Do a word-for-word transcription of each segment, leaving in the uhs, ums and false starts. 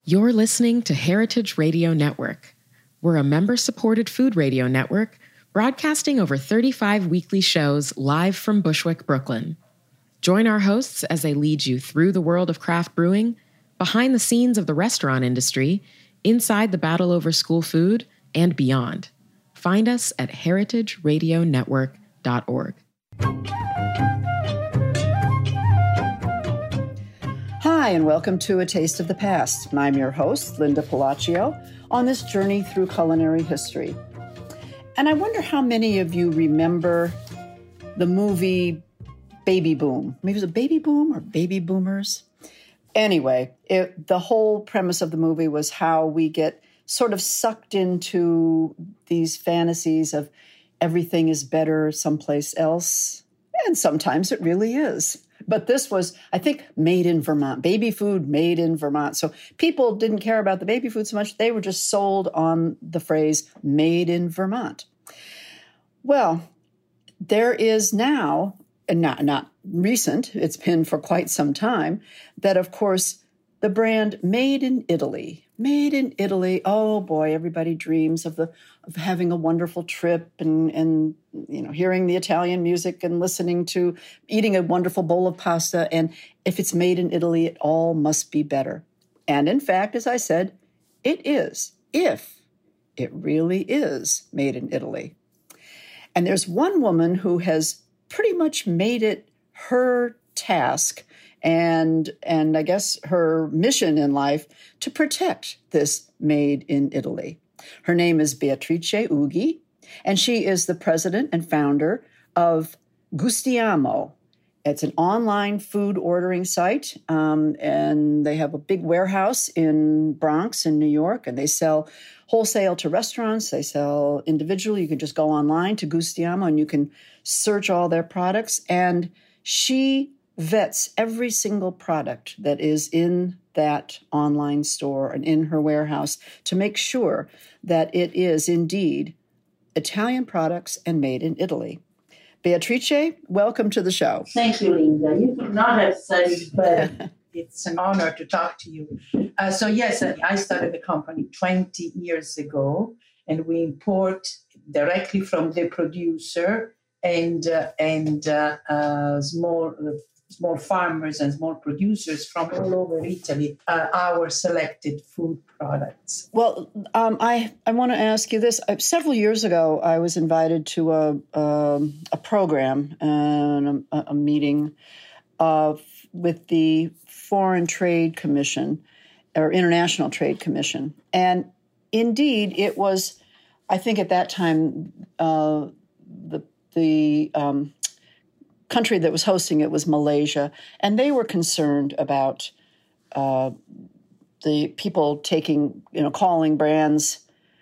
You're listening to Heritage Radio Network. We're a member-supported food radio network broadcasting over thirty-five weekly shows live from Bushwick, Brooklyn. Join our hosts as they lead you through the world of craft brewing, behind the scenes of the restaurant industry, inside the battle over school food, and beyond. Find us at heritage radio network dot org. Hi, and welcome to A Taste of the Past. I'm your host, Linda Palacio, on this journey through culinary history. And I wonder how many of you remember the movie Baby Boom. Maybe it was a Baby Boom or Baby Boomers. Anyway, it, the whole premise of the movie was how we get sort of sucked into these fantasies of everything is better someplace else. And sometimes it really is. But this was, I think, made in Vermont, baby food made in Vermont. So people didn't care about the baby food so much. They were just sold on the phrase made in Vermont. Well, there is now, and not, not recent, it's been for quite some time, that, of course, the brand Made in Italy, Made in Italy, oh boy, everybody dreams of the of having a wonderful trip and, and you know, hearing the Italian music and listening to, eating a wonderful bowl of pasta. And if it's made in Italy, it all must be better. And in fact, as I said, it is, if it really is made in Italy. And there's one woman who has pretty much made it her task and and I guess her mission in life to protect this Made in Italy. Her name is Beatrice Ughi, and she is the president and founder of Gustiamo. It's an online food ordering site, um, and they have a big warehouse in Bronx in New York, and they sell wholesale to restaurants. They sell individually. You can just go online to Gustiamo, and you can search all their products, and she vets every single product that is in that online store and in her warehouse to make sure that it is indeed Italian products and made in Italy. Beatrice, welcome to the show. Thank you, Linda. You could not have said it better. It's an honor to talk to you. Uh, so yes, I started the company twenty years ago, and we import directly from the producer and uh, and uh, uh, small uh, small farmers and small producers from all over Italy, uh, our selected food products. Well, um, I, I want to ask you this. Uh, several years ago, I was invited to a, um, a program and a, a meeting uh, with the Foreign Trade Commission or International Trade Commission. And indeed, it was, I think at that time, uh, the, the um, country that was hosting it was Malaysia, and they were concerned about uh, the people taking, you know, calling brands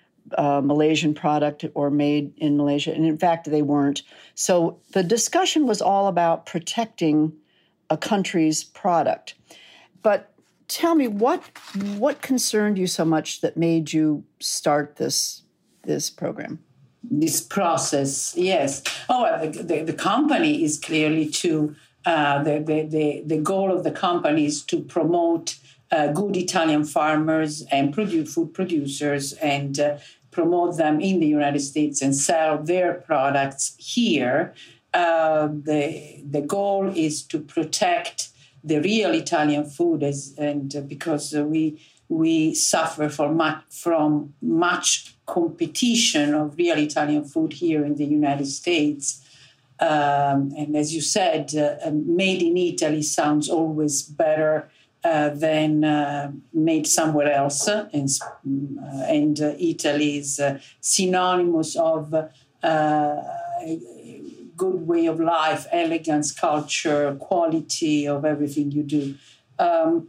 uh, Malaysian product or made in Malaysia, and in fact, they weren't. So the discussion was all about protecting a country's product. But tell me, what what concerned you so much that made you start this this program? This process, yes. Oh, the, the, the company is clearly to, uh, the, the, the, the goal of the company is to promote uh, good Italian farmers and produce, food producers and uh, promote them in the United States and sell their products here. Uh, the, the goal is to protect the real Italian food as, and uh, because uh, we we suffer from much, from much competition of real Italian food here in the United States. Um, and as you said, uh, made in Italy sounds always better uh, than uh, made somewhere else. And, uh, and uh, Italy is uh, synonymous of uh, a good way of life, elegance, culture, quality of everything you do. Um,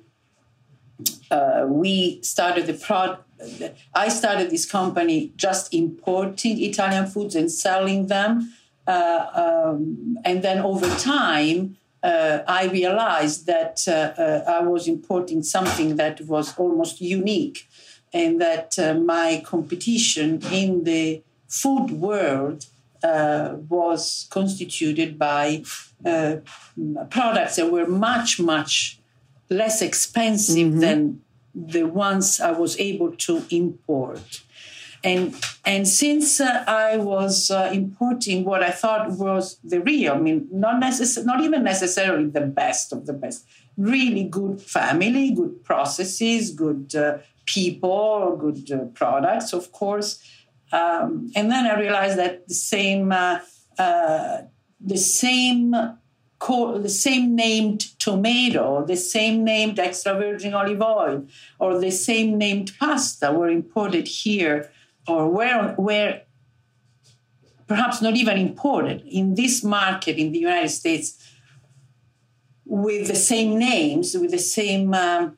Uh, we started the prod. I started this company just importing Italian foods and selling them. Uh, um, and then over time, uh, I realized that uh, uh, I was importing something that was almost unique, and that uh, my competition in the food world uh, was constituted by uh, products that were much, much less expensive mm-hmm. than the ones I was able to import. And and since uh, I was uh, importing what I thought was the real, I mean, not necess- not even necessarily the best of the best, really good family, good processes, good uh, people, good uh, products, of course. Um, and then I realized that the same uh, uh, the same co- the same named tomato, the same named extra virgin olive oil, or the same named pasta were imported here. Or where, where perhaps not even imported in this market in the United States with the same names, with the same um,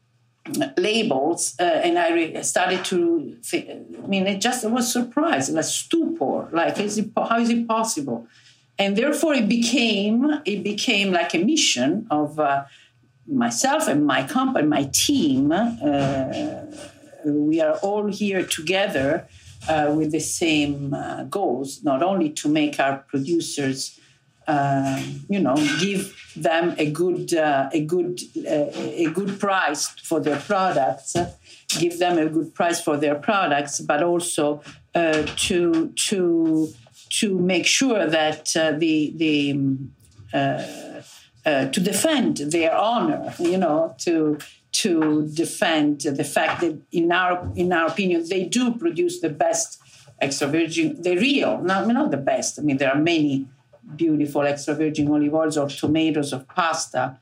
labels. Uh, and I re- started to think, I mean, it just it was surprised, like stupor, like, is it, how is it possible? And therefore it became, it became like a mission of uh, myself and my company, my team. Uh, We are all here together uh, with the same uh, goals, not only to make our producers, uh, you know, give them a good, uh, a good, uh, a good price for their products, uh, give them a good price for their products, but also uh, to to to make sure that uh, the the uh, uh, to defend their honor, you know, to. to defend the fact that, in our in our opinion, they do produce the best extra virgin, the real, not, not the best. I mean, there are many beautiful extra virgin olive oils or tomatoes or pasta.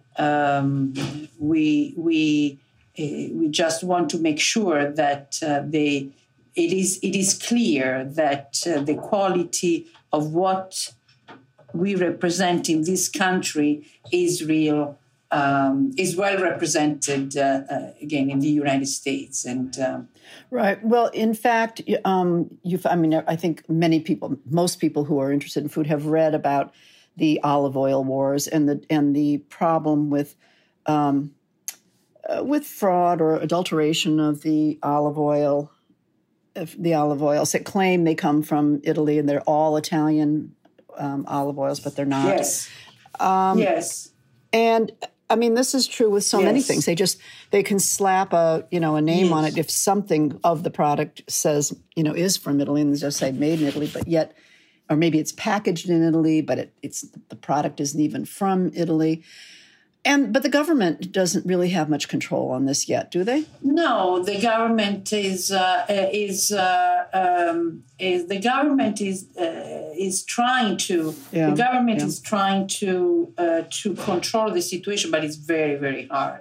Um, we we uh, we just want to make sure that uh, they it is it is clear that uh, the quality of what we represent in this country is real. Um, is well represented, uh, uh, again, in the United States. And um, Right. Well, in fact, um, you've, I mean, I think many people, most people who are interested in food have read about the olive oil wars and the and the problem with um, uh, with fraud or adulteration of the olive oil, of the olive oils that claim they come from Italy and they're all Italian um, olive oils, but they're not. Yes. Um, yes. And I mean, this is true with so yes. many things. They just, they can slap a, you know, a name yes. on it if something of the product says, you know, is from Italy, and they just say made in Italy, but yet, or maybe it's packaged in Italy, but it, it's, the product isn't even from Italy. And, but the government doesn't really have much control on this yet, do they? No, the government is, uh, is, uh, um, is, the government is, uh, is trying to, yeah. the government yeah. is trying to, uh, to control the situation, but it's very, very hard.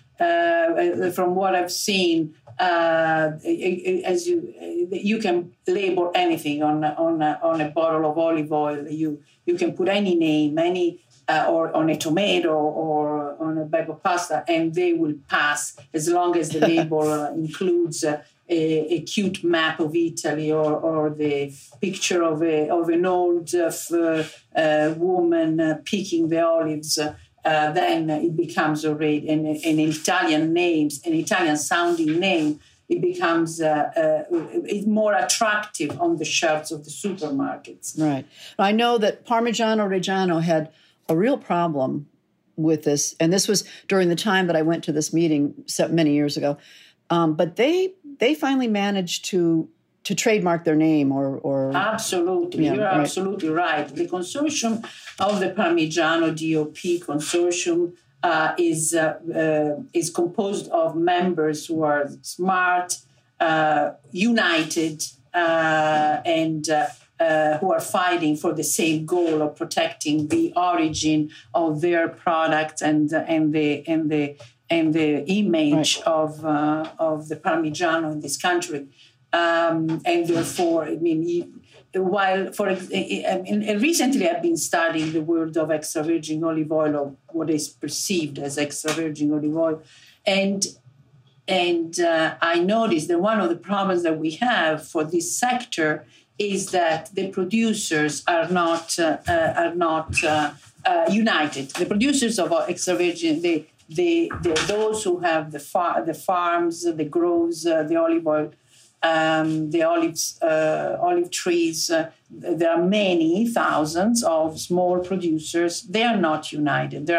Uh, from what I've seen, uh, as you, you can label anything on, on, a, on a bottle of olive oil. You, you can put any name, any, Uh, or on a tomato or on a bag of pasta, and they will pass as long as the label uh, includes uh, a, a cute map of Italy or, or the picture of a of an old uh, f- uh, woman uh, picking the olives. Uh, uh, then it becomes already an, an Italian name, an Italian sounding name. It becomes uh, uh, it's more attractive on the shelves of the supermarkets. Right. I know that Parmigiano Reggiano had a real problem with this, and this was during the time that I went to this meeting so many years ago. Um, but they they finally managed to to trademark their name, or or absolutely, yeah, you're right. absolutely right. The consortium of the Parmigiano D O P consortium uh, is uh, uh, is composed of members who are smart, uh, united, uh, and. Uh, Uh, who are fighting for the same goal of protecting the origin of their product and uh, and the and the and the image right. of uh, of the Parmigiano in this country, um, and therefore, I mean, while for I mean, recently I've been studying the world of extra virgin olive oil, or what is perceived as extra virgin olive oil, and and uh, I noticed that one of the problems that we have for this sector is that the producers are not uh, uh, are not uh, uh, united. The producers of extra virgin, the, the, the those who have the far, the farms, the groves, uh, the olive oil, um, the olives, uh, olive trees. Uh, there are many thousands of small producers. They are not united. There are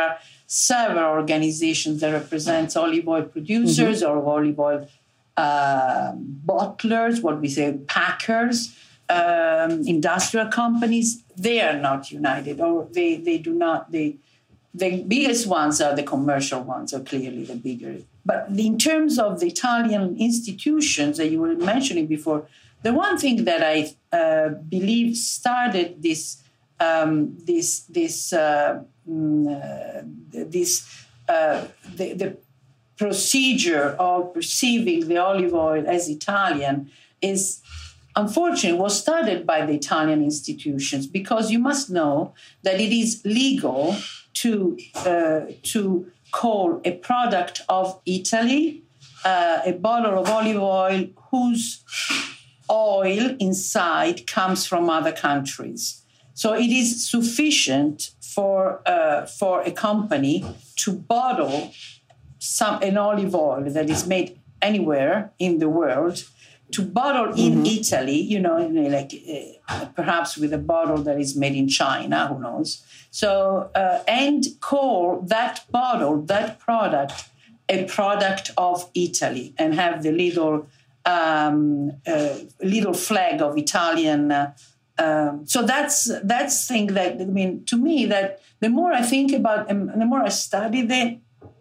several organizations that represent olive oil producers mm-hmm. or olive oil uh, bottlers, what we say, packers, um, industrial companies. They are not united, or they, they do not, they, the biggest ones are the commercial ones, are clearly the bigger. But in terms of the Italian institutions that you were mentioning before, the one thing that I uh, believe started this um, this this uh, uh, this uh, the, the procedure of perceiving the olive oil as Italian is, unfortunately, was started by the Italian institutions, because you must know that it is legal to uh, to call a product of Italy uh, a bottle of olive oil whose oil inside comes from other countries. So it is sufficient for uh, for a company to bottle some an olive oil that is made anywhere in the world, to bottle in mm-hmm. Italy, you know, like uh, perhaps with a bottle that is made in China, who knows? So, uh, and call that bottle, that product, a product of Italy, and have the little um, uh, little flag of Italian. Uh, um, so that's that's thing that, I mean, to me, that the more I think about, um, the more I study the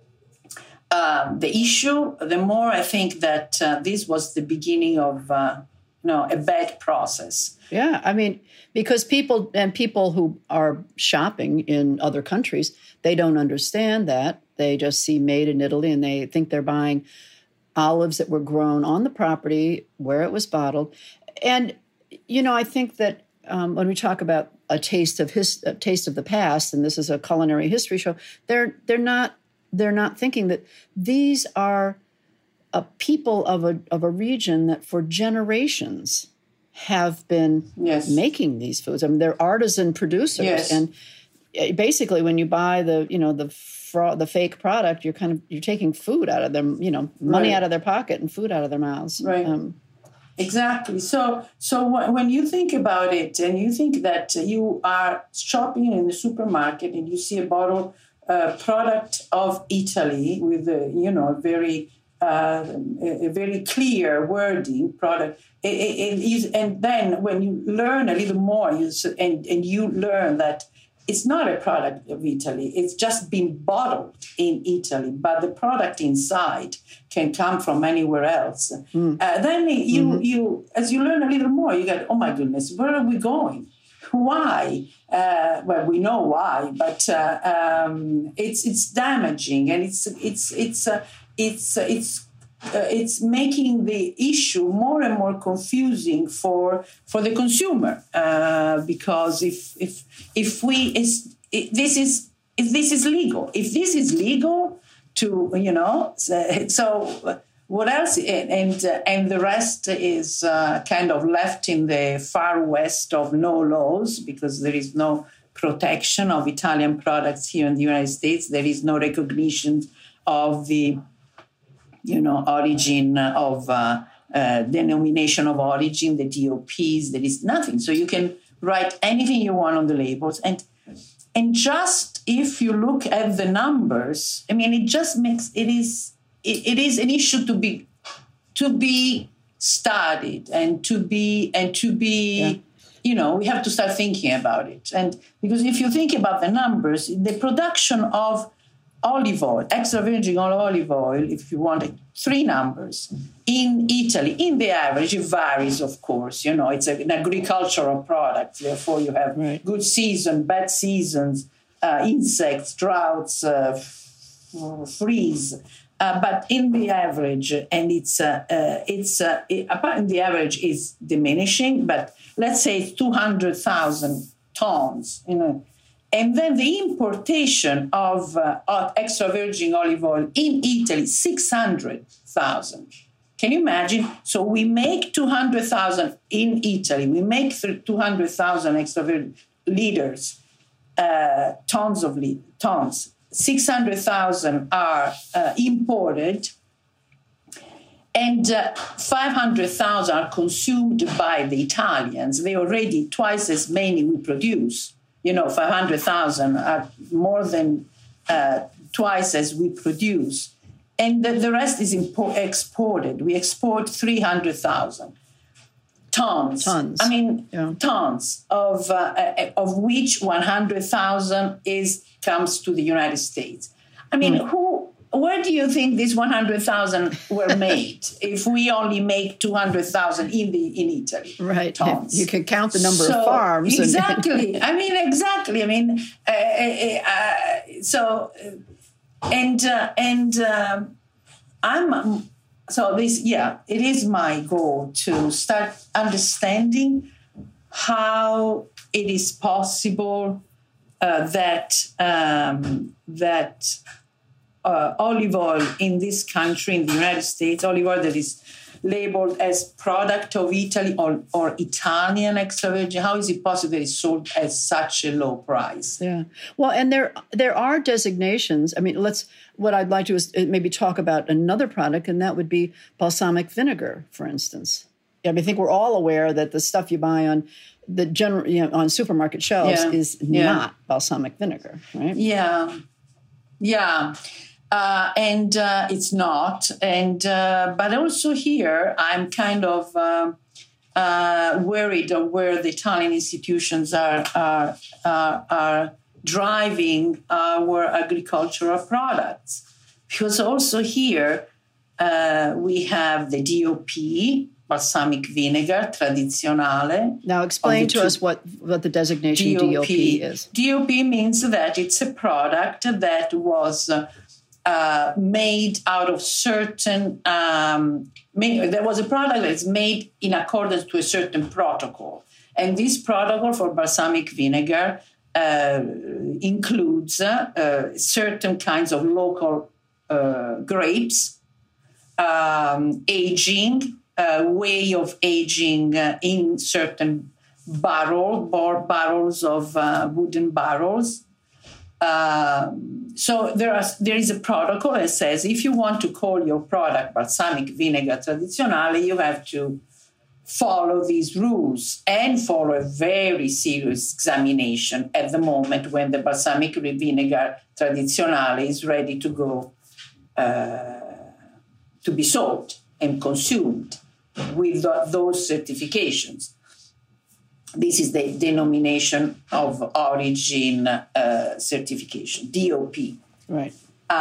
uh, the issue, the more I think that uh, this was the beginning of uh, you know a bad process. Yeah, I mean, because people and people who are shopping in other countries, they don't understand that. They just see made in Italy, and they think they're buying olives that were grown on the property where it was bottled. And, you know, I think that um, when we talk about a taste of his, a taste of the past, and this is a culinary history show, they're they're not they're not thinking that these are a people of a of a region that for generations have been yes. making these foods. I mean, they're artisan producers, yes. and basically, when you buy the, you know, the fraud, the fake product, you're kind of you're taking food out of them, you know, money right. out of their pocket and food out of their mouths. Right. Um, exactly. So, so when you think about it, and you think that you are shopping in the supermarket and you see a bottle uh, product of Italy with a, you know, very uh, a, a very clear wording product. It, it, it is, and then when you learn a little more, you, and, and you learn that it's not a product of Italy, it's just been bottled in Italy, but the product inside can come from anywhere else. Mm. Uh, then you, mm-hmm. you, as you learn a little more, you get, oh my goodness, where are we going? Why? Uh, well, we know why, but uh, um, it's it's damaging, and it's it's it's uh, it's uh, it's. Uh, it's making the issue more and more confusing for for the consumer uh, because if if if we is if this is if this is legal if this is legal to you know so, so what else and and, uh, and the rest is uh, kind of left in the far west of no laws, because there is no protection of Italian products here in the United States. There is no recognition of the you know, origin of uh, uh, denomination of origin, the D O Ps, there is nothing. So you can write anything you want on the labels. And and just if you look at the numbers, I mean, it just makes, it is, it, it is an issue to be, to be studied and to be, and to be, yeah. you know, we have to start thinking about it. And because if you think about the numbers, the production of olive oil, extra virgin olive oil, if you want three numbers, in Italy, in the average, it varies, of course. You know, it's a, an agricultural product. Therefore, you have right. good season, bad seasons, uh, insects, droughts, uh, f- freeze. Uh, but in the average, and it's uh, uh, it's uh, it, apart the average is diminishing, but let's say it's two hundred thousand tons, you know. And then the importation of, uh, of extra virgin olive oil in Italy, six hundred thousand. Can you imagine? So we make two hundred thousand in Italy. We make two hundred thousand extra virgin liters, uh, tons of li- tons. six hundred thousand are uh, imported, and uh, five hundred thousand are consumed by the Italians. They already twice as many we produce. You know, five hundred thousand are more than uh, twice as we produce. And the, the rest is import, exported. We export three hundred thousand tons. Tons. I mean, yeah. tons, of uh, of which one hundred thousand is comes to the United States. I mean, mm. who? Where do you think these one hundred thousand were made if we only make two hundred thousand in the in Italy? Right. Tons. You can count the number so, of farms. Exactly. And, I mean, exactly. I mean, uh, uh, so, and, uh, and um, I'm, so this, yeah, it is my goal to start understanding how it is possible uh, that, um, that, Uh, olive oil in this country, in the United States, olive oil that is labeled as product of Italy or, or Italian extra virgin, how is it possible that it's sold at such a low price? Yeah. Well, and there there are designations. I mean, let's, what I'd like to is maybe talk about another product, and that would be balsamic vinegar, for instance. I mean, I think we're all aware that the stuff you buy on the general, you know, on supermarket shelves yeah. is yeah. not balsamic vinegar, right? Yeah. Yeah. Uh, and uh, it's not. And uh, but also here, I'm kind of uh, uh, worried of where the Italian institutions are are, are, are driving our agricultural products. Because also here, uh, we have the D O P, balsamic vinegar, tradizionale. Now explain to two, us what, what the designation D O P, D O P is. D O P means that it's a product that was... Uh, Uh, made out of certain, um, made, there was a product that's made in accordance to a certain protocol. And this protocol for balsamic vinegar uh, includes uh, uh, certain kinds of local uh, grapes, um, aging, uh, way of aging uh, in certain barrel, bar, barrels of uh, wooden barrels. Um, so there, are, there is a protocol that says if you want to call your product balsamic vinegar tradizionale, you have to follow these rules and follow a very serious examination at the moment when the balsamic vinegar tradizionale is ready to go uh, to be sold and consumed with those certifications. This is the denomination of origin uh, certification, D O P. Right.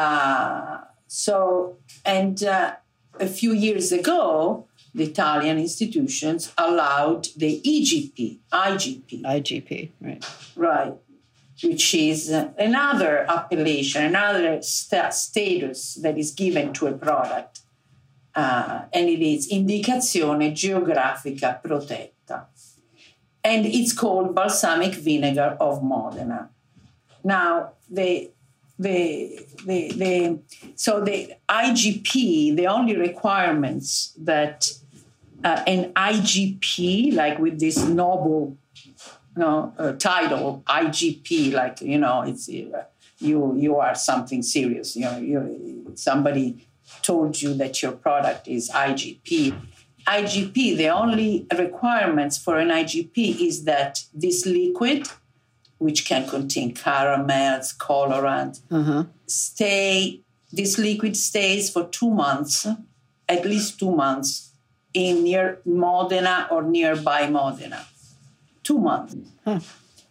Uh, so, and uh, a few years ago, the Italian institutions allowed the E G P, I G P. I G P, right. Right, which is uh, another appellation, another st- status that is given to a product. Uh, and it is Indicazione Geografica Protetta. And it's called balsamic vinegar of Modena. Now, the, the, the, the, so the I G P, the only requirements that uh, an I G P, like with this noble you know, uh, title, I G P, like, you know, it's uh, you you are something serious. You know, you, somebody told you that your product is I G P. I G P, the only requirements for an I G P is that this liquid, which can contain caramels, colorant, uh-huh. stay, this liquid stays for two months, at least two months, in near Modena or nearby Modena. Two months. Huh.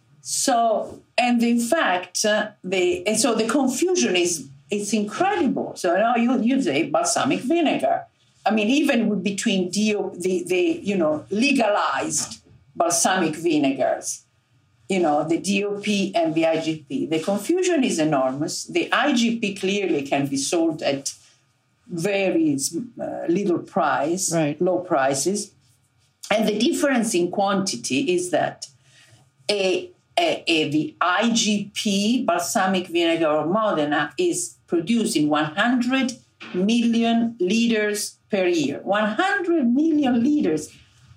So, and in fact, uh, the, and so the confusion is, it's incredible. So now you, you say balsamic vinegar. I mean, even between D O, the, the, you know, legalized balsamic vinegars, you know, the D O P and the I G P, the confusion is enormous. The I G P clearly can be sold at very uh, little price, right. low prices. And the difference in quantity is that a, a, a, the I G P, balsamic vinegar of Modena, is produced in one hundred million liters per year. one hundred million liters.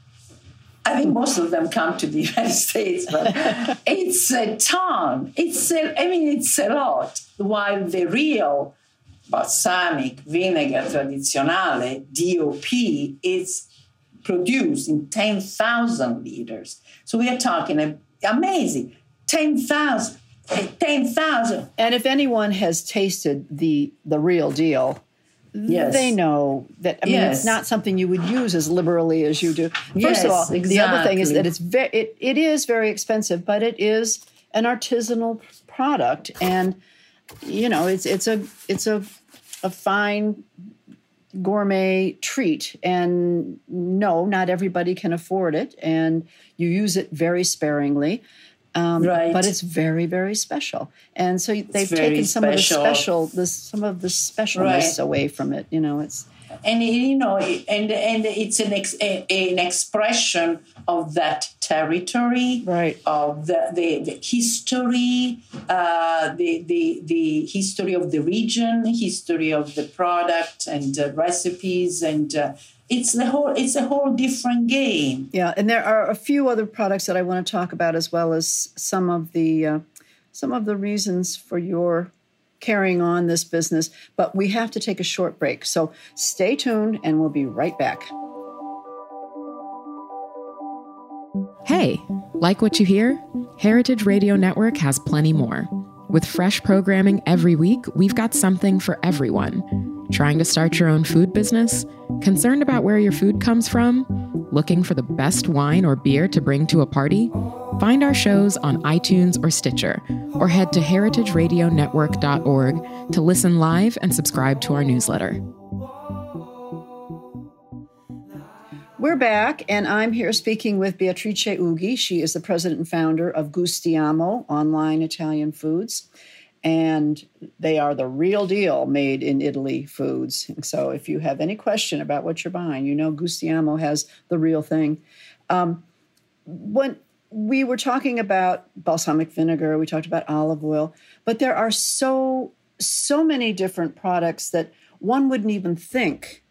I think most of them come to the United States, but it's a ton. It's a, I mean, it's a lot. While the real balsamic vinegar tradizionale, D O P, is produced in ten thousand liters. So we are talking amazing, ten thousand. ten thousand. And if anyone has tasted the the real deal, yes. they know that, I mean, yes. it's not something you would use as liberally as you do. First yes, of all, exactly. the other thing is that it's ve- it, it is very expensive, but it is an artisanal product. And, you know, it's it's a it's a a fine gourmet treat. And no, not everybody can afford it. And you use it very sparingly. Um, right. But it's very, very special. And so they've very taken some special. of the special, the, some of the specialness right. away from it. You know, it's and you know, and and it's an ex, an expression of that territory, right? Of the the, the history, uh, the the the history of the region, history of the product and uh, recipes and. Uh, It's the whole. It's a whole different game. Yeah, and there are a few other products that I want to talk about, as well as some of the uh, some of the reasons for your carrying on this business. But we have to take a short break, so stay tuned, and we'll be right back. Hey, like what you hear? Heritage Radio Network has plenty more. With fresh programming every week, we've got something for everyone. Trying to start your own food business? Concerned about where your food comes from? Looking for the best wine or beer to bring to a party? Find our shows on iTunes or Stitcher, or head to heritage radio network dot org to listen live and subscribe to our newsletter. We're back, and I'm here speaking with Beatrice Ughi. She is the president and founder of Gustiamo, online Italian foods. And they are the real deal made in Italy foods. And so if you have any question about what you're buying, you know Gustiamo has the real thing. Um, when we were talking about balsamic vinegar, we talked about olive oil, but there are so, so many different products that one wouldn't even think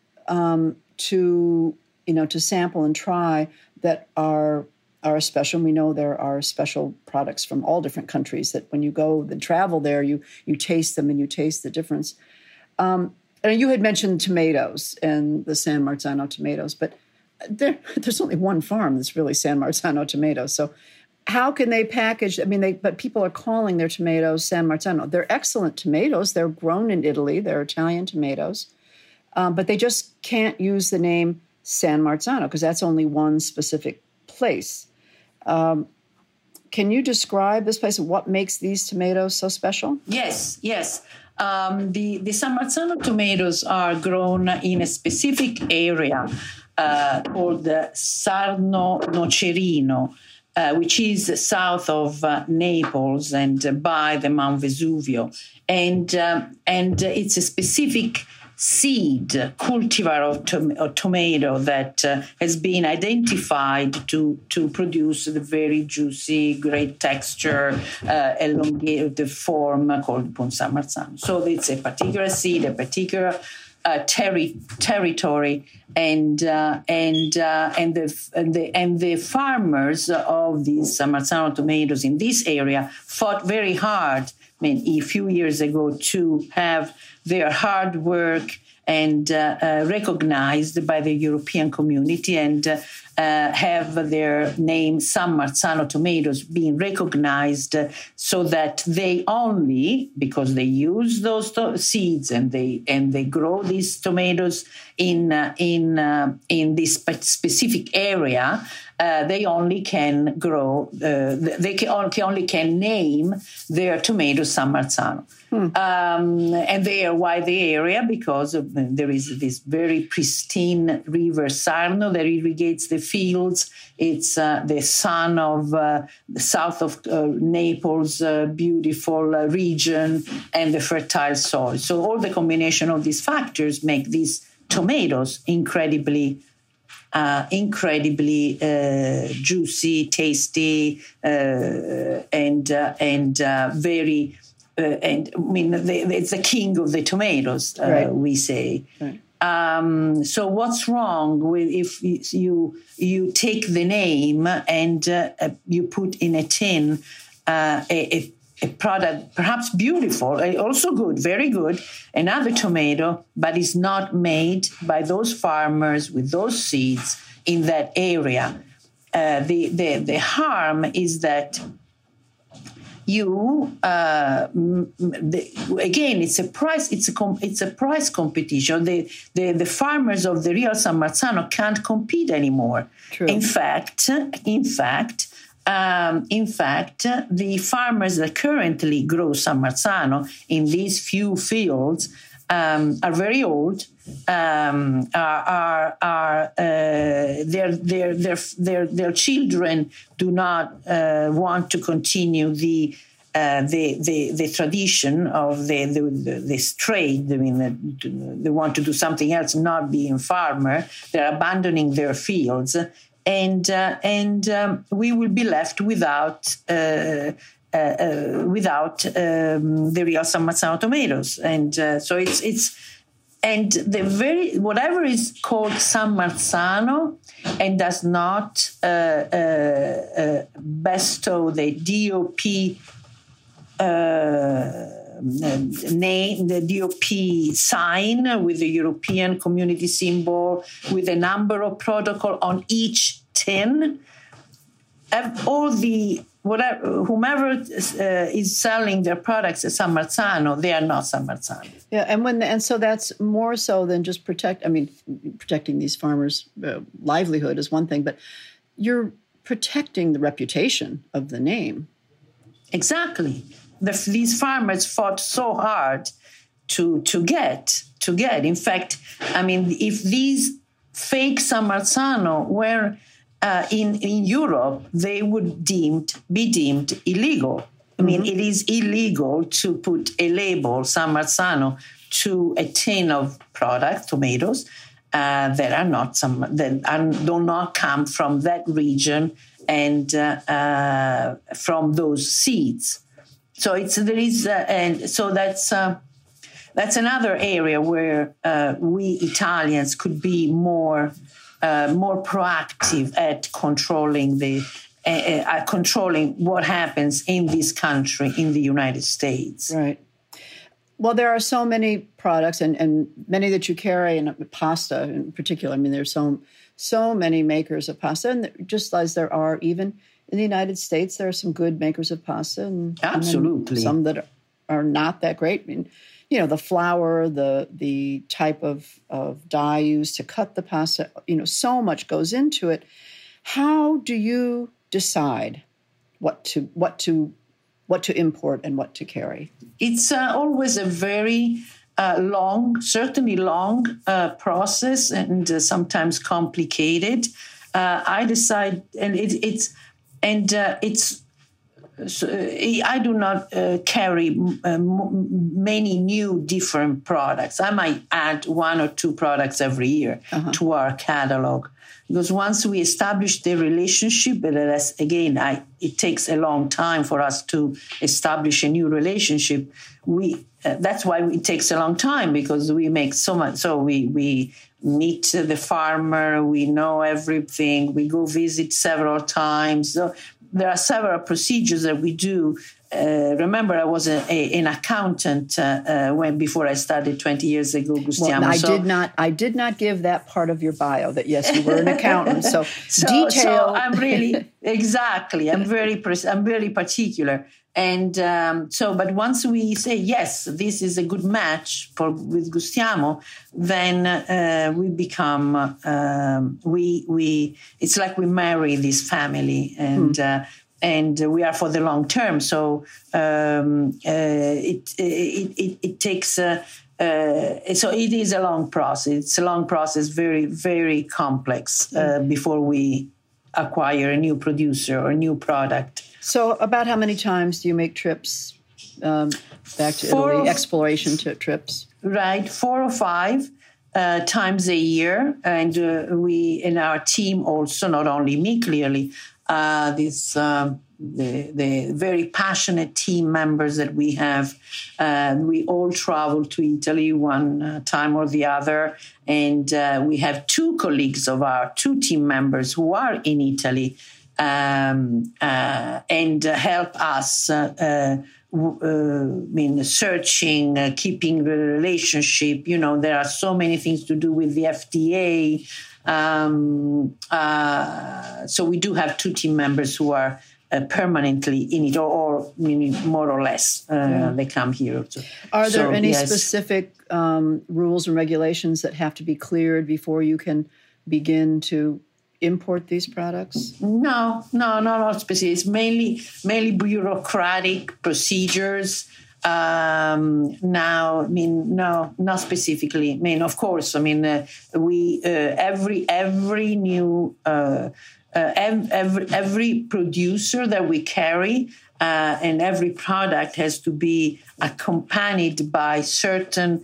um, to, you know, to sample and try that are are special. We know there are special products from all different countries that when you go and travel there, you you taste them and you taste the difference. Um, and you had mentioned tomatoes and the San Marzano tomatoes, but there, there's only one farm that's really San Marzano tomatoes. So how can they package? I mean, they but people are calling their tomatoes San Marzano. They're excellent tomatoes. They're grown in Italy. They're Italian tomatoes, um, but they just can't use the name San Marzano because that's only one specific place. Um, can you describe this place and what makes these tomatoes so special? Yes, yes. Um, the, the San Marzano tomatoes are grown in a specific area uh, called the Sarno Nocerino, uh, which is south of uh, Naples and uh, by the Mount Vesuvio. And, um, and uh, it's a specific seed cultivar of, tom- of tomato that uh, has been identified to to produce the very juicy, great texture, uh, elongated the form called Buon San Marzano. So it's a particular seed, a particular uh, terri- territory, and uh, and uh, and the and the and the farmers of these San Marzano tomatoes in this area fought very hard. I mean, a few years ago to have their hard work and uh, uh, recognized by the European community and uh, uh, have their name San Marzano tomatoes being recognized uh, so that they only, because they use those to- seeds and they and they grow these tomatoes in uh, in uh, in this spe- specific area, uh, they only can grow. Uh, they can only, only can name their tomatoes San Marzano. Hmm. Um, and they are why the area because of, there is this very pristine river Sarno that irrigates the fields. It's uh, the son of uh, the south of uh, Naples, uh, beautiful uh, region, and the fertile soil. So all the combination of these factors make these tomatoes incredibly Uh, incredibly uh, juicy, tasty, uh, and uh, and uh, very. Uh, and I mean, they, it's the king of the tomatoes, uh, right. we say. Right. Um, so, what's wrong with if you you take the name and uh, you put in a tin uh, a, a, a product, perhaps beautiful, also good, very good, another tomato, but it's not made by those farmers with those seeds in that area? Uh, the, the the harm is that you uh, the, again, it's a price. It's a com- it's a price competition. The, the the farmers of the real San Marzano can't compete anymore. True. In fact, in fact. Um, in fact, the farmers that currently grow San Marzano in these few fields um, are very old. Um, are are, are uh, their, their their their their children do not uh, want to continue the. Uh, the, the the tradition of the, the, the this trade. I mean, the, they want to do something else, not being farmer. They're abandoning their fields. And uh, and um, we will be left without uh, uh, uh, without um, the real San Marzano tomatoes, and uh, so it's it's and the very whatever is called San Marzano and does not uh, uh, uh, bestow the D O P uh, name, the D O P sign with the European Community symbol, with a number of protocol on each tin. All the whatever whomever uh, is selling their products at San Marzano, they are not San Marzano. Yeah, and when and so that's more so than just protect. I mean, protecting these farmers' uh, livelihood is one thing, but you're protecting the reputation of the name. Exactly. The, these farmers fought so hard to to get to get. In fact, I mean, if these fake San Marzano were uh, in in Europe, they would deemed be deemed illegal. I mean, mm-hmm. It is illegal to put a label San Marzano to a tin of product, tomatoes, uh, that are not some that are, do not come from that region and uh, uh, from those seeds. So it's there is, uh, and so that's uh, that's another area where uh, we Italians could be more uh, more proactive at controlling the uh, uh, controlling what happens in this country, in the United States. Right. Well, there are so many products, and, and many that you carry, and pasta in particular. I mean, there's so so many makers of pasta, and just as there are even. In the United States, there are some good makers of pasta, and, absolutely, and some that are not that great. I mean, you know, the flour, the the type of, of dye used to cut the pasta. You know, so much goes into it. How do you decide what to what to what to import and what to carry? It's uh, always a very uh, long, certainly long uh, process, and uh, sometimes complicated. Uh, I decide, and it, it's. And uh, it's, so, uh, I do not uh, carry uh, m- many new different products. I might add one or two products every year uh-huh. to our catalog. Because once we establish the relationship, but that's, again, I, it takes a long time for us to establish a new relationship. We uh, that's why it takes a long time, because we make so much. So we we meet the farmer, we know everything, we go visit several times. So there are several procedures that we do. Uh, remember, I was a, a, an accountant uh, uh, when before I started twenty years ago, Gustiamo. Well, I so, did not. I did not give that part of your bio. That yes, you were an accountant. So, so detail. So I'm really exactly. I'm very. I'm very particular. And um, so, but once we say yes, this is a good match for with Gustiamo, then uh, we become um, we we. It's like we marry this family, and. Hmm. Uh, And we are for the long term, so um, uh, it, it it it takes. Uh, uh, so it is a long process. It's a long process, very very complex uh, before we acquire a new producer or a new product. So, about how many times do you make trips um, back to four Italy? Exploration to trips, right? Four or five uh, times a year, and uh, we in our team also, not only me, clearly. Uh, these um, the, the very passionate team members that we have. Uh, we all travel to Italy one uh, time or the other, and uh, we have two colleagues of our two team members who are in Italy um, uh, and help us. Uh, uh, Uh, I mean, searching, uh, keeping the relationship. You know, there are so many things to do with the F D A. Um, uh, so we do have two team members who are uh, permanently in it, or, or meaning more or less uh, yeah. they come here. To, Are there so, any yes. specific um, rules and regulations that have to be cleared before you can begin to import these products? No, no, no, not specific. It's mainly mainly bureaucratic procedures. Um, now, I mean, no, not specifically. I mean, of course, I mean, uh, we uh, every every new uh, uh, every every producer that we carry uh, and every product has to be accompanied by certain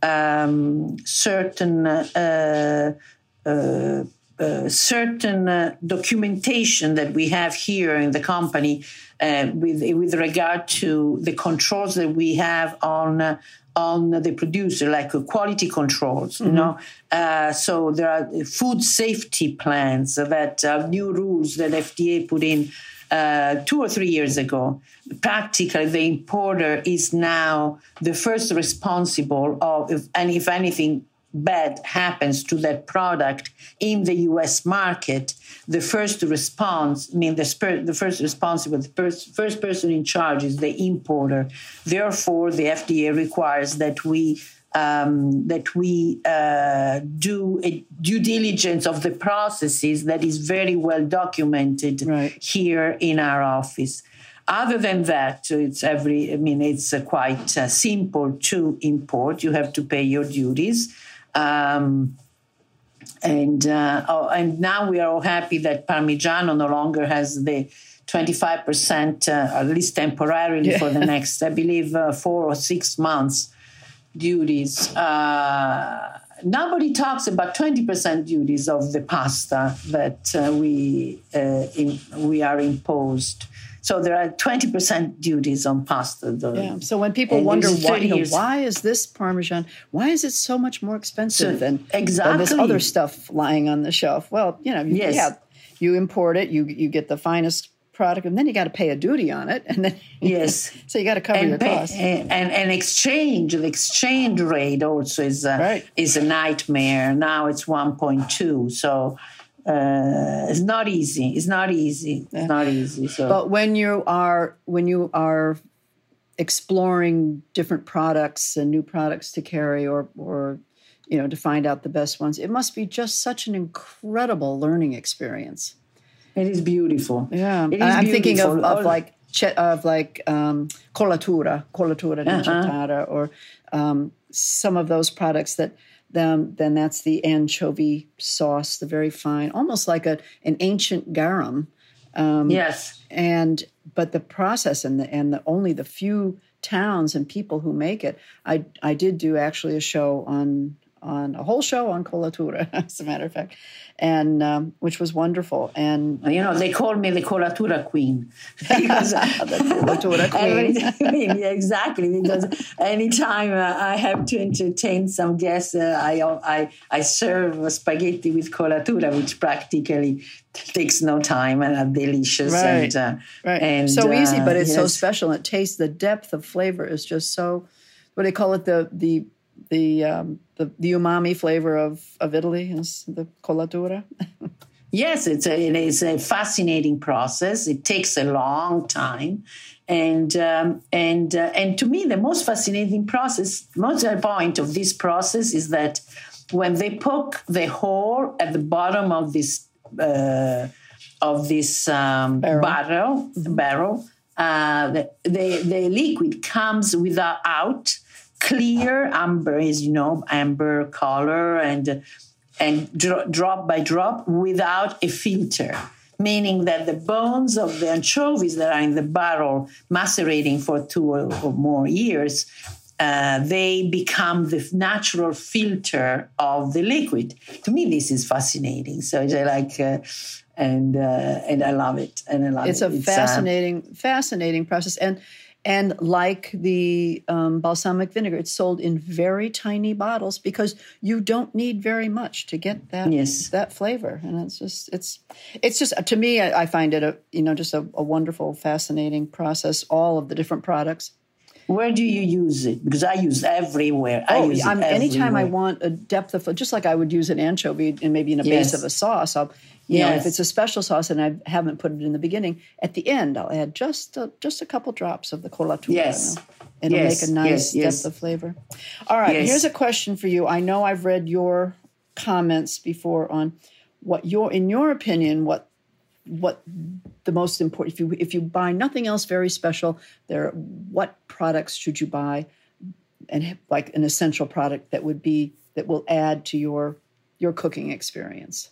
um, certain uh, uh, uh, certain uh, documentation that we have here in the company. Uh, with with regard to the controls that we have on uh, on the producer, like uh, quality controls, mm-hmm. you know. Uh, so there are food safety plans that uh, new rules that F D A put in uh, two or three years ago. Practically, the importer is now the first responsible of, if, and if anything bad happens to that product in the U S market, the first response, I mean, the, sp- the first responsible, the first, first person in charge is the importer. Therefore, the F D A requires that we um, that we uh, do a due diligence of the processes that is very well documented right. here in our office. Other than that, it's every. I mean, it's uh, quite uh, simple to import. You have to pay your duties. Um, and uh, oh, and now we are all happy that Parmigiano no longer has the twenty-five percent, uh, at least temporarily yeah. for the next, I believe, uh, four or six months duties. Uh, nobody talks about twenty percent duties of the pasta that uh, we uh, in, we are imposed. So there are twenty percent duties on pasta. Though. Yeah. So when people and wonder why, you know, why is this Parmesan, why is it so much more expensive so, than, exactly. than this other stuff lying on the shelf? Well, you know, you, yes. yeah, you import it, you you get the finest product, and then you got to pay a duty on it, and then yes, so you got to cover and your pay, costs. And, and and exchange, the exchange rate also is a, right. is a nightmare. Now it's one point two, so. Uh, it's not easy. It's not easy. It's yeah. not easy. So. But when you are when you are exploring different products and new products to carry, or or you know to find out the best ones, it must be just such an incredible learning experience. It is beautiful. Yeah, it is I'm beautiful. thinking of, of like of like um, colatura, colatura di uh-huh. or um, some of those products that. Then, then that's the anchovy sauce, the very fine, almost like a an ancient garum. Um, yes, and but the process and the and the only the few towns and people who make it. I I did do actually a show on on a whole show on colatura, as a matter of fact, and um, which was wonderful. And you know, they call me the colatura queen because the colatura queen. Yeah, exactly. Because anytime uh, I have to entertain some guests, uh, I I I serve spaghetti with colatura, which practically takes no time and are delicious. Right, and, uh, right. And, so easy, but it's uh, so yes. special. It tastes the depth of flavor is just so. What do they call it? The the the um, the, the umami flavor of, of Italy is the colatura. Yes, it's a, it is a fascinating process. It takes a long time, and um, and uh, and to me, the most fascinating process, most point of this process is that when they poke the hole at the bottom of this uh, of this um, barrel, barrel, mm-hmm. barrel uh, the, the the liquid comes without out. Clear amber, as you know, amber color, and and dro- drop by drop without a filter, meaning that the bones of the anchovies that are in the barrel macerating for two or, or more years, uh, they become the natural filter of the liquid. To me, this is fascinating. So it's like, uh, and uh, and I love it, and I love it's it. A it's a fascinating, uh, fascinating process, and. And like the um, balsamic vinegar, it's sold in very tiny bottles because you don't need very much to get that yes. that flavor. And it's just it's it's just to me, I, I find it a you know just a, a wonderful, fascinating process. All of the different products. Where do you use it? Because I use everywhere. I Oh, use I'm, it anytime I everywhere. want a depth of, just like I would use an anchovy and maybe in a Yes. base of a sauce, I'll, you know, if Yes. it's a special sauce and I haven't put it in the beginning, at the end I'll add just a, just a couple drops of the colatura. Yes. It'll Yes, make a nice yes, yes. depth of flavor. All right, Yes. here's a question for you. I know I've read your comments before on what your, in your opinion, what what the most important, if you if you buy nothing else very special, there, what products should you buy, and like an essential product that would be that will add to your your cooking experience?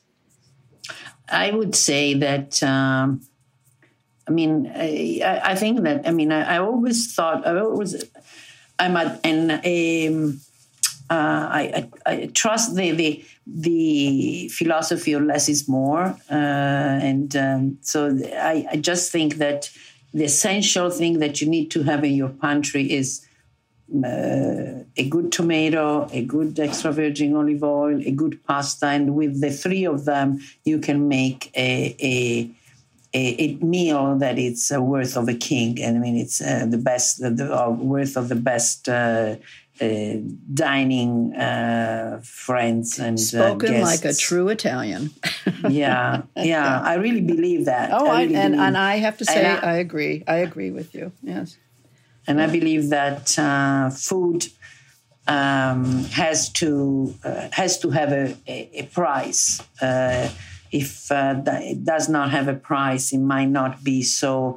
I would say that. Um, I mean, I, I think that. I mean, I, I always thought. I always. I'm a, and um, uh, I, I, I trust the the the philosophy of less is more, uh, and um, so I, I just think that the essential thing that you need to have in your pantry is uh, a good tomato, a good extra virgin olive oil, a good pasta, and with the three of them, you can make a a, a, a meal that is uh, worth of a king. And I mean, it's uh, the best, the, the uh, worth of the best. Uh, Uh, dining uh, friends and Spoken uh, guests. like a true Italian. yeah, yeah, I really believe that. Oh, I I, really and believe. and I have to say, And I- I agree. I agree with you. Yes. And I believe that uh, food um, has to uh, has to have a, a, a price. Uh, if uh, th- it does not have a price, it might not be so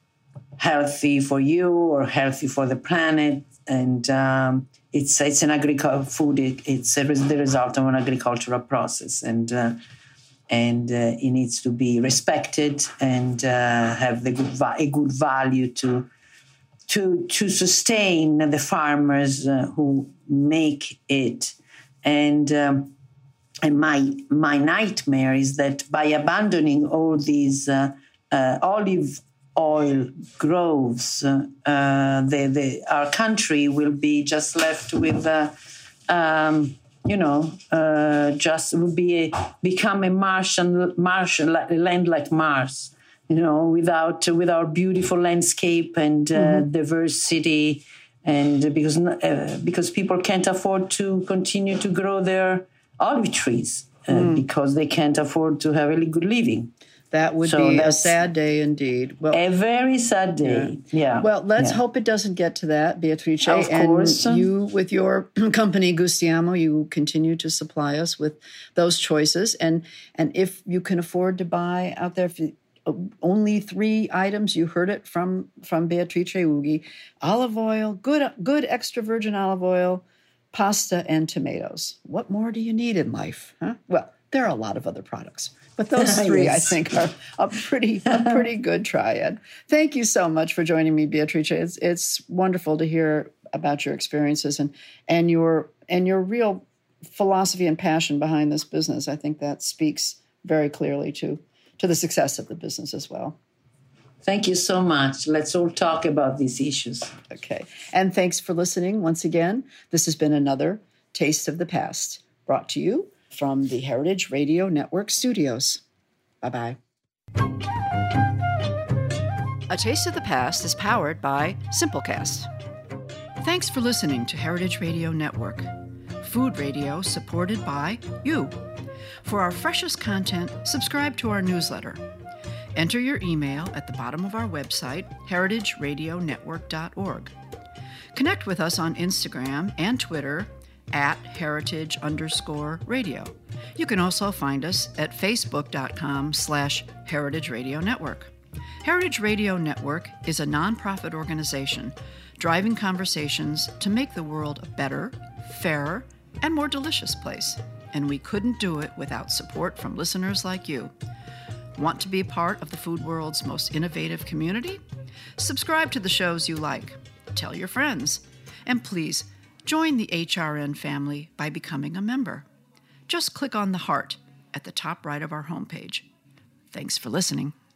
healthy for you or healthy for the planet. And um, it's it's an agricultural food. It, it's a, the result of an agricultural process, and uh, and uh, it needs to be respected and uh, have the good va- a good value to to to sustain the farmers uh, who make it. And um, and my my nightmare is that by abandoning all these uh, uh, olive oil groves, uh, the, the, our country will be just left with, uh, um, you know, uh, just will be a, become a Martian, Martian land like Mars, you know, without with our beautiful landscape and uh, mm-hmm. diversity, and because uh, because people can't afford to continue to grow their olive trees uh, mm. because they can't afford to have a really good living. That would So be a sad day indeed. Well, a very sad day. Yeah. yeah. Well, let's yeah. hope it doesn't get to that, Beatrice. Of and course. you, with your company Gustiamo, you continue to supply us with those choices. And and if you can afford to buy out there, if you, uh, only three items, you heard it from from Beatrice Ughi: olive oil, good good extra virgin olive oil, pasta, and tomatoes. What more do you need in life? Huh? Well, there are a lot of other products. But those three, yes. I think, are a pretty a pretty good triad. Thank you so much for joining me, Beatrice. It's it's wonderful to hear about your experiences and and your and your real philosophy and passion behind this business. I think that speaks very clearly to to the success of the business as well. Thank you so much. Let's all talk about these issues. Okay. And thanks for listening once again. This has been another Taste of the Past, brought to you from the Heritage Radio Network studios. Bye-bye. A Taste of the Past is powered by Simplecast. Thanks for listening to Heritage Radio Network, food radio supported by you. For our freshest content, subscribe to our newsletter. Enter your email at the bottom of our website, heritage radio network dot org. Connect with us on Instagram and Twitter at heritage underscore radio. You can also find us at facebook.com slash heritage radio network. Heritage Radio Network is a nonprofit organization driving conversations to make the world a better, fairer, and more delicious place. And we couldn't do it without support from listeners like you. Want to be part of the food world's most innovative community? Subscribe to the shows you like. Tell your friends. And please, join the H R N family by becoming a member. Just click on the heart at the top right of our homepage. Thanks for listening.